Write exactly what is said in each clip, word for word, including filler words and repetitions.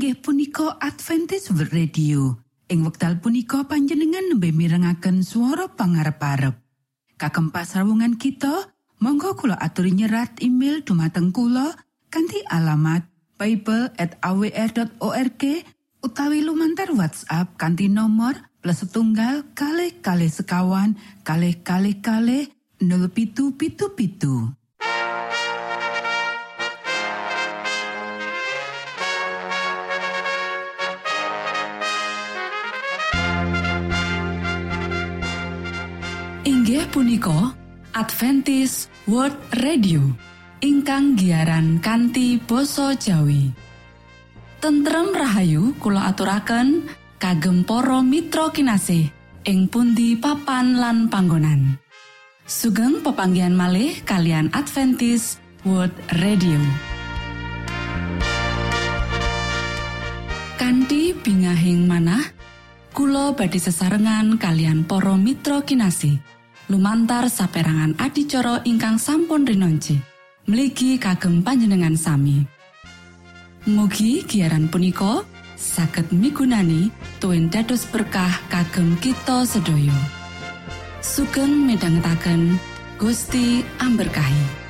inggih punika Adventist World Radio. Ing wekdal punika panjenengan nembe mirengaken swara pangarep-arep. Kagem pasrawungan kita, monggo kula aturi nyerat email dumateng kula kanthi alamat bible at a w r dot org utawi lumantar WhatsApp kanthi nomor plus setunggal kalih kalih sekawan kalih kalih kalih nol pitu pitu pitu. Inggih punika Adventist World Radio ingkang giaran kanthi basa Jawi. Tentrem rahayu kula aturaken kagem para mitra kinasih ing pundi papan lan panggonan. Sugeng pepanggihan malih kalian Adventist World Radio. Kanthi bingahing manah kula badhe sesarengan kalian para mitra kinasih lumantar saperangan adicara ingkang sampun rinonci mligi kagem panjenengan sami. Mugi giaran punika saged migunani tuwin dados berkah kagem kita sedaya. Sugeng midhangetaken Gusti amberkahi.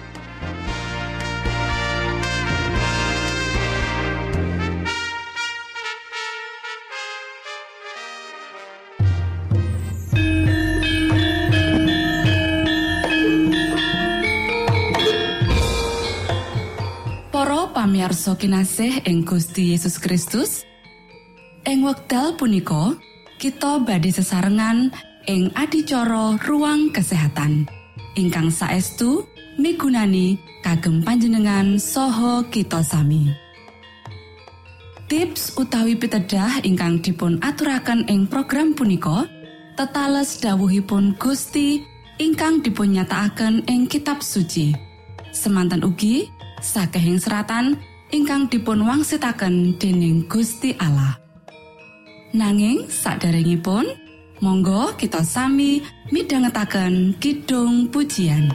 Pamirsa kinasih ing Gusti Yesus Kristus, ing wekdal punika kita badhe sesarengan ing adicara ruang kesehatan ingkang saestu migunani kagem panjenengan saha kita sami. Tips utawi pitedah ingkang dipun aturaken ing program punika tetales dawuhipun Gusti ingkang dipun nyatakaken ing kitab suci. Semanten ugi sakehing seratan ingkang dipun wangsitaken dening Gusti Allah. Nanging saderengipun, monggo kita sami midhangetaken kidung pujian.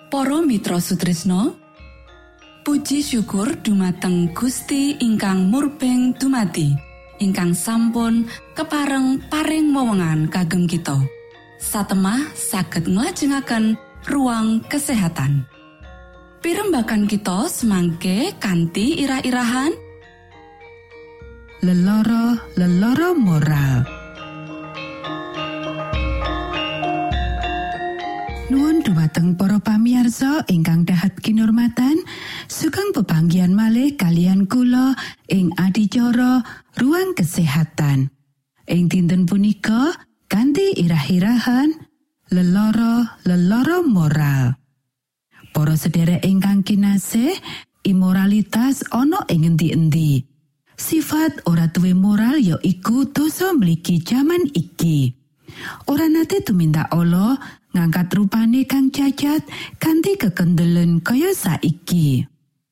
Para mitra sutresna, puji syukur dumateng Gusti ingkang murbeng dumati, ingkang sampun kepareng paring wewengan kagem kita. Satemah saged nglajengaken ruang kesehatan. Pirembagan kita semangke kanthi irah-irahan leloro-leloro moral. Nuwun dumateng para pamirsa ingkang dahat kinurmatan, sugeng pepanggihan malih kalian kula ing adicara ruang kesehatan. Ing dinten punika kanthi irah-irahan leloro-leloro moral. Para sedherek ingkang kinasih, immoralitas ana ing endi-endi. Sifat ora duwe moral ya iku dosa mligi jaman iki. Ora nate tumindak ala ngangkat rupane kang cacat kanthi kekendelen kaya saiki.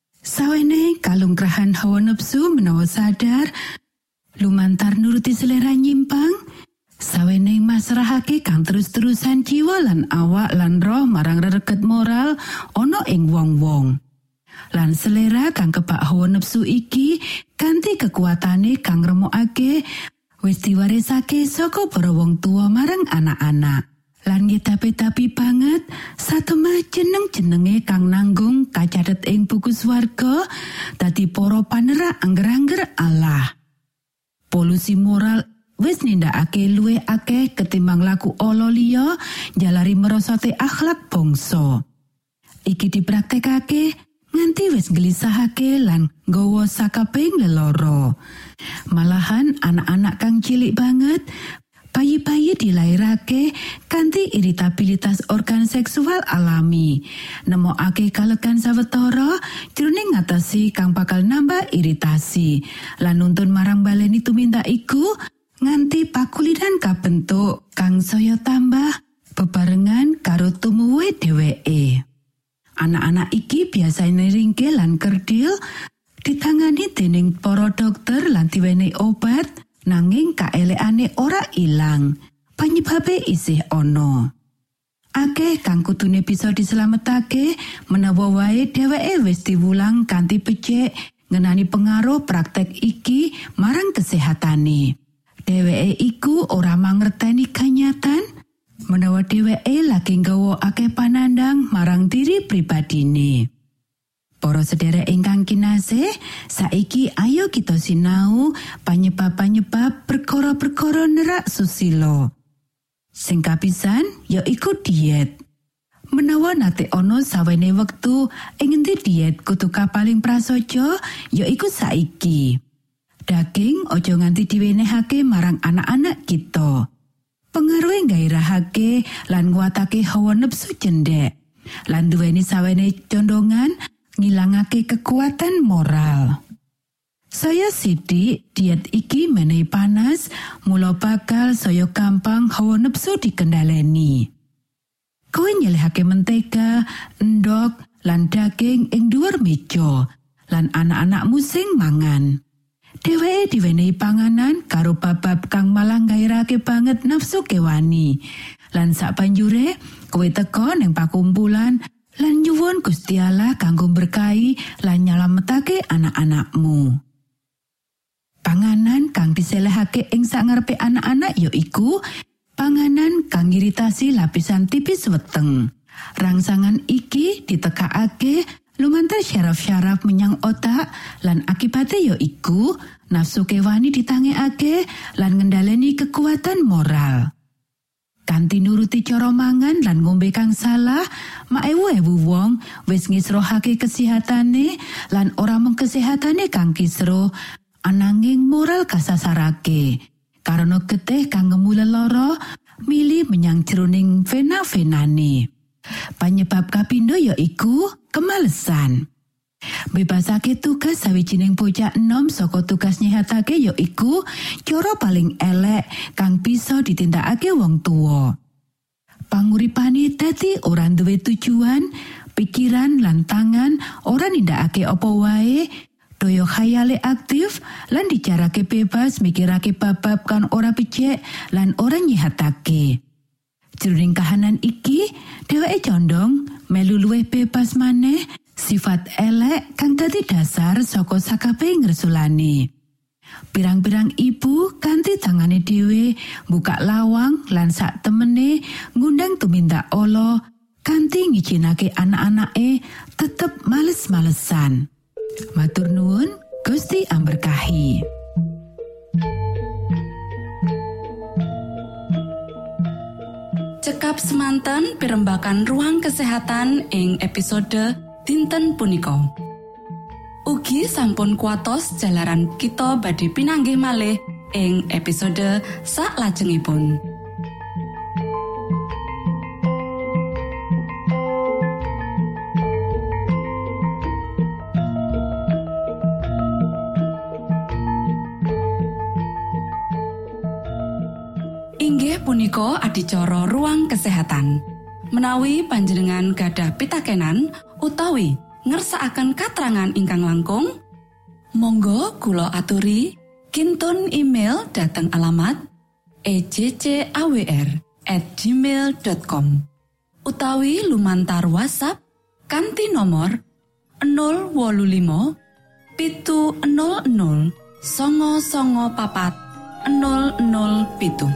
Sawene kalungkrahan hawa nepsu menawa sadar lumantar nuruti selera nyimpang, sawene masrahake kang terus-terusan jiwa lan awak lan roh marang rereget moral ana ing wong-wong. Lan selera kang kebak hawa nepsu iki kanthi kekuatane kang remukake wis diwarisake saka para wong tuwa marang anak-anak. Lan ngetapi-tapi banget satemah jeneng-jenenge kang nanggung kacathet ing buku swarga dadi para panerak angger-angger Allah. Polusi moral wis nindakake luwih akeh ketimbang laku ala liya jalari merosoti akhlak bangsa. Iki dipraktekake nganti wis nggelisahake lan nggawa sakabeng leloro. Malahan anak-anak kang cilik banget, bayi-bayi dilairake kanthi iritabilitas organ seksual alami, nemokake kalekan sawetara jroning ngatasi kang bakal nambah iritasi lan nuntun marang baleni tumindak iku nganti pakulinan kabentuk kang saya tambah bebarengan karo tumuwuhe dheweke. Anak-anak iki biasane ringkih lan kerdil ditangani dening para dokter lan diwenehi obat. Nanging kaelekane ora ilang, panyebabe isih ana. Akeh kang kudune bisa dislametake menawa wae dheweke wis diwulang kanthi becik ngenani pengaruh praktek iki marang kesehatane. Dheweke iku ora mangerteni kanyatan menawa dheweke lagi nggawa akeh panandang marang diri pribadine. Para sedherek ingkang kinasih, saiki ayo kita sinau panyebab-panyebab perkara-perkara nerak susila. Sing kapisan ya iku diet. Menawa nate ana sawene wektu ing endi diet kudu paling prasaja, ya iku saiki. Daging aja nganti diwenehake marang anak-anak kita. Pengaruhe nggairahake lan nguatake hawa nepsu cendhek. Lan duweni sawene condongan ngilangake kekuatan moral. Saya sidik diet iki menehi panas, mula bakal saya gampang hawa nepsu dikendhaleni. Kowe nyelehake mentega, endhog, lan daging ing dhuwur meja, lan anak-anakmu sing mangan. Dheweke diwenehi panganan karo bab-bab kang malah nggairake banget nafsu kewani. Lan sabanjure kowe teka ning pakumpulan lan nyuwun Gusti Allah kanggo berkahi lan nyalametake anak-anakmu. Panganan kang diselehake ing sangarepe anak-anak ya iku panganan kang ngiritasi lapisan tipis weteng. Rangsangan iki ditekakake lumantar syaraf-syaraf menyang otak lan akibate ya iku nafsu kewani ditangekake lan ngendhaleni kekuatan moral. Kanthi nuruti cara mangan lan ngombe kang salah, maewu-ewu wong wis ngisrohake kesehatane lan ora mung kesehatane kang kisruh, ananging moral kasasarake. Karena getih kang ngemu lelara milih menyang jroning vena-venane. Panyebab kapindho ya iku kemalesan. Bebasake tugas sawijining bocah enom saka tugas nyehatake ya iku cara paling elek kang bisa ditindakake wong tuwa. Panguripane dadi ora duwe tujuan, pikiran lan tangan ora nindakake apa wae, daya khayale aktif lan dijarake bebas mikirake bab-bab kan ora becik lan ora nyehatake. Jroning kahanan iki, dheweke condong melu luwih bebas maneh sifat elek kang dadi dasar saka sakabehing ngresulane. Pirang-pirang ibu kanthi tangane dhewe buka lawang lan sak temene ngundang tumindak Allah kanthi ngijinake anak-anake tetep males-malesan. Matur nuwun, Gusti amberkahi. Cekap semanten pirembakan ruang kesehatan ing episode dinten punika. Ugi sampun kuatos jalaran kita badhe pinanggih malih ing episode saklajengipun. Inggih punika adicara ruang kesehatan. Menawi panjenengan gadah pitakenan utawi ngersakaken katrangan ingkang langkung, monggo kula aturi kintun email dhateng alamat e j c a w r at gmail dot com utawi lumantar WhatsApp kanthi nomor nol wolu limo pitu nol nol songo songo papat nol nol pitu.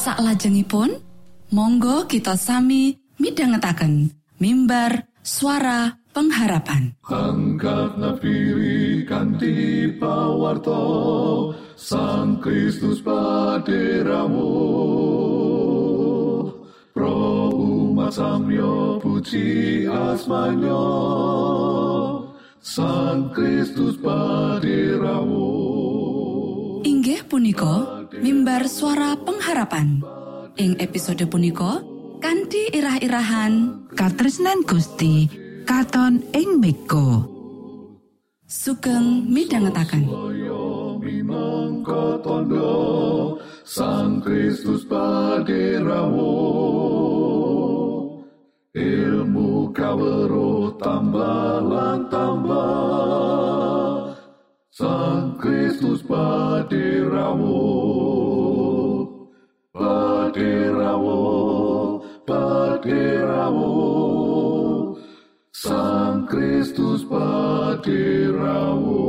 Saklajengipun monggo kita sami midhangetaken mimbar suara pengharapan. Angkat nafiri kanthi pawarto Sang Kristus paderamu. Pro umat samyo puji asmanyo Sang Kristus paderamu. Inggih punika mimbar suara pengharapan. Ing episode punika kanthi irah-irahan Katresnan Gusti katon ing mega. Sugeng midhangetaken. Minangka tandha Sang Kristus paderamu. Ilmu kawruh tambah lan tambah Sang Kristus paderamu. Paderamu, paderamu Sang Kristus paderamu.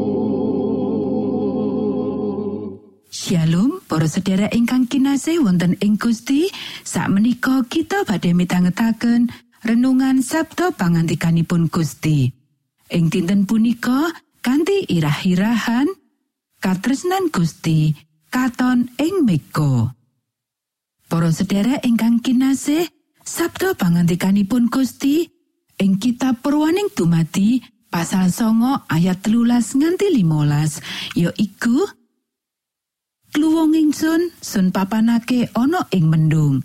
Shalom, para sedherek ingkang kinasih wonten ing Gusti. Sakmenika kita badhe midhangetaken renungan Sabda pangantikanipun Gusti. Ing dinten punika kanthi irah-irahan Katresnan Gusti katon ing mega. Para sedherek ingkang kinasih, Sabda pangantikanipun Gusti ing kitab Purwaning dumadi pasal songo ayat telulas nganti limolas, yaiku kluwung ingsun sun papanake ana ing mendung.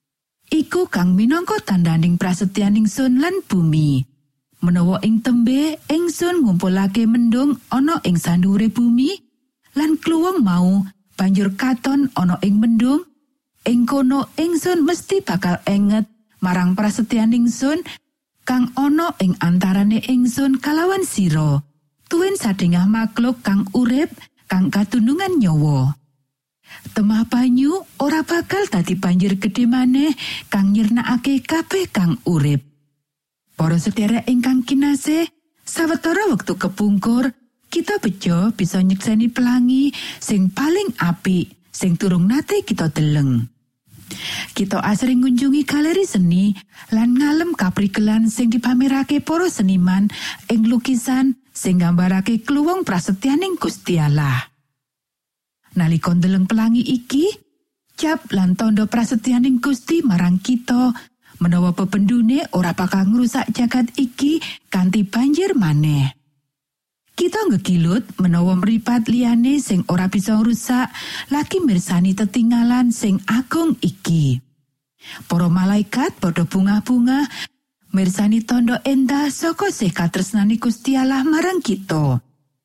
Iku kang minangka tandhaning prasetyaning sun lan bumi. Menawa ing tembe ingsun ngumpulake mendung ana ing sandhure bumi, lan kluwung mau banjur katon ana ing mendung, ing kono ingsun mesti bakal enget marang prasetyaning sun kang ana ing antarane ingsun kalawan sira, tuwin sadengah makhluk kang urip kang katundungan nyawa. Temah banyu ora bakal dadi banjir gedhe maneh kang nyirnakake kabeh kang urip. Para sedherek ingkang kinasih, sawetara wektu kepungkur, kita bejo bisa nyekseni pelangi sing paling apik sing durung nate kita deleng. Kita asring ngunjungi galeri seni lan ngalem kaprigelan sing dipamerake para seniman ing lukisan sing nggambarake kluwung prasetyaning Gusti Allah. Nalika ndeleng pelangi iki, cap lan tandha prasetyaning Gusti marang kita menawa pependune ora bakal ngrusak jagat iki kanthi banjir maneh. Kita ngegilut menawa mripat liyane sing ora bisa ngrusak lagi mirsani tetinggalan sing agung iki. Para malaikat padha bunga-bunga mirsani tandha endah saka sih katresnane Gusti Allah marang kita.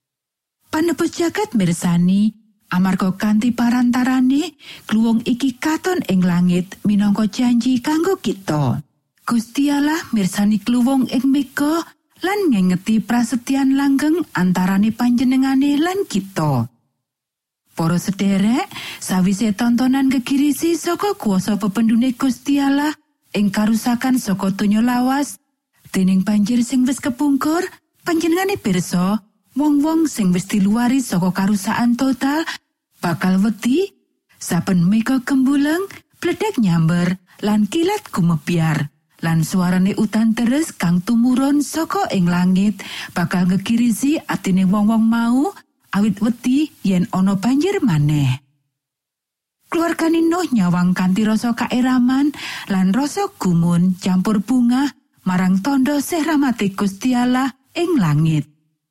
Panebus jagat mirsani amarga kanthi parantarane kluwung iki katon ing langit minangka janji kanggo kita. Gusti Allah mirsani kluwung ing mega lan ngengeti prasetyan langgeng antarane panjenengane lan kita. Para sederek, sawise tontonan gegirisi saka kuasa pependune Gusti Allah ing karusakan saka donya lawas, dening banjir sing wis kepungkur, panjenengane pirsa wong-wong sing wis diluwari saka karusakan total bakal wedi saben mega gembuleng, bledek nyamber lan kilat gumebyar. Lan suarane udan deres kang tumurun saka ing langit bakal ngegirisi atine wong-wong mau awit wedi yen ana banjir maneh. Keluargane Nuh nyawang kanthi rasa kaeraman lan rasa gumun campur bunga marang tandha sih rahmate Gusti Allah ing langit.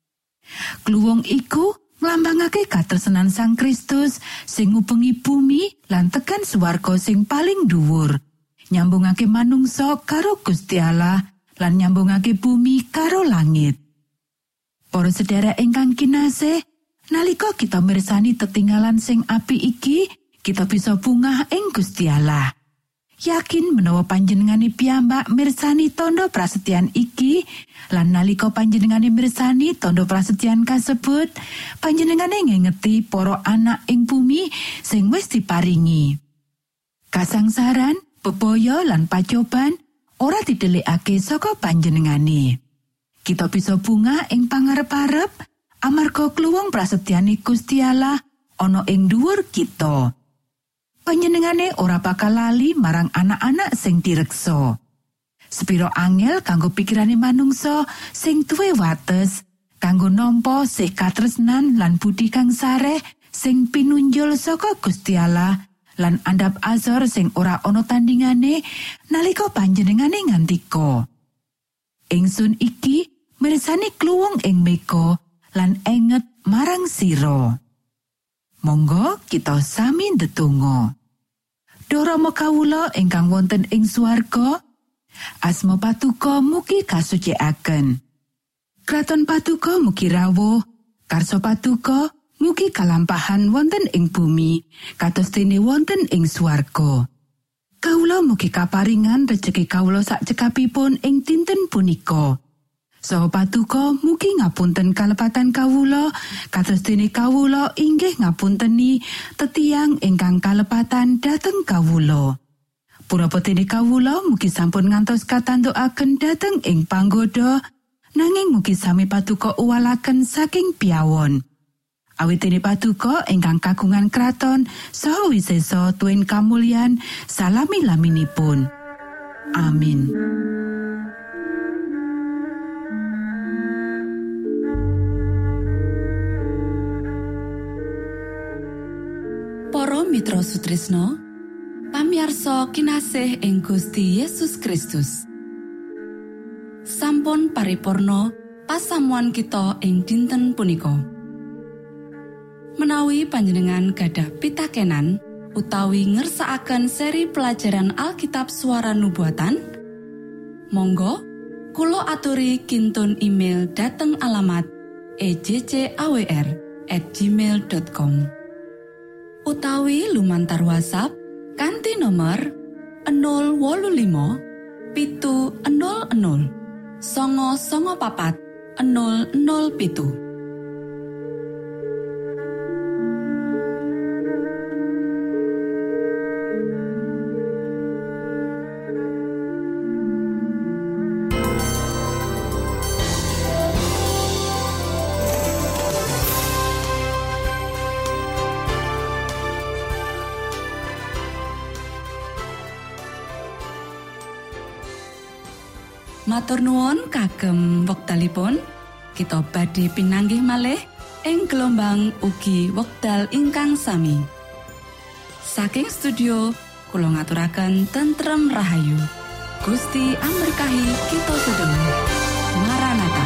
Kluwung iku nglambangake katresnan Sang Kristus sing ngubengi bumi lan tekan swarga sing paling dhuwur. Nyambungake manungsa karo Gusti Allah lan nyambungake bumi karo langit. Para sedherek ingkang kinasih, nalika kita mirsani tetinggalan sing apik iki, kita bisa bungah ing Gusti Allah. Yakin menawa panjenengane piyambak mirsani tandha prasetyan iki, lan nalika panjenengane mirsani tandha prasetyan kasebut, panjenengane ngengeti para anak ing bumi sing wis diparingi. Kasangsaran, bebaya lan pacoban ora didelikake saka panjenengane. Kita bisa bunga ing pangarep-arep amarga kluwung prasetyane Gusti Allah ana ing dhuwur kita. panjenengane ora bakal lali marang anak-anak sing direksa. Sepiro angel kanggo pikirane manungsa sing duwe wates kanggo nampa sih katresnan lan budi kang sareh sing pinunjul saka Gusti Allah lan andhap azor sing ora ana tandingane nalika panjenengane ngandika. Ingsun iki mirsani kluwung ing mega lan enget marang sira. Monggo kita sami ndedonga. Duh Rama kawula ingkang wonten ing swarga, asma Patuko mugi kasucikaken. Kraton Patuko mugi rawuh, karsa Patuko mugi kalampahan wonten ing bumi, kados dene wonten ing swarga. Kawula mugi kaparingan rejeki kawula sak cekapipun ing dinten punika. Saha Patuko mugi ngapunten kalepatan kawula, kados dene kawula inggih ngapunteni tetiang ingkang kalepatan dhateng kawula. Punapa dene kawula mugi sampun ngantos katantukaken dhateng ing panggoda, nanging mugi sami Patuko uwalaken saking piyawon. Awit dene Patuko ingkang kagungan kraton saha wisesa tuwin kamulyan salami-laminipun. Amin. Para mitra Sutrisno, pamiarsa kinasih ing Gusti Yesus Kristus. Sampun paripurna pasamuan kita ing dinten punika. Menawi panjenengan gadah pitakenan utawi ngersakaken seri pelajaran Alkitab Suara Nubuatan, monggo kula aturi kintun email dhateng alamat e j c a w r at gmail dot com. Utawi lumantar WhatsApp kanthi nomor nol wolu limo pitu nol nol songo songo papat nol nol pitu. Matur nuwun kagem wektalipun kita badhe pinanggih malih ing gelombang ugi wekdal ingkang sami. Saking studio kula ngaturaken tentrem rahayu. Gusti amberkahi kita sedaya. Maranatha.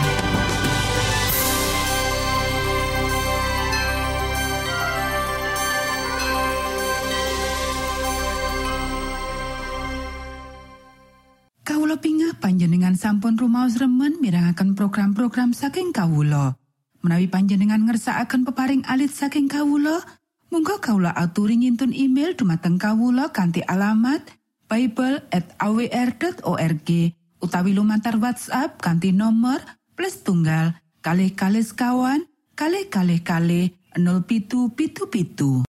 Kawula pingah panjenengan sampun rumaos remen mirengaken program-program saking kawula. Menawi panjenengan ngersakaken peparing alit saking kawula, monggo kawula aturi ngintun email dumateng kawula kanthi alamat bible at a w r dot org utawi lumantar WhatsApp kanthi nomor plus tunggal kalih kalih sekawan kalih kalih kalih nol pitu pitu pitu.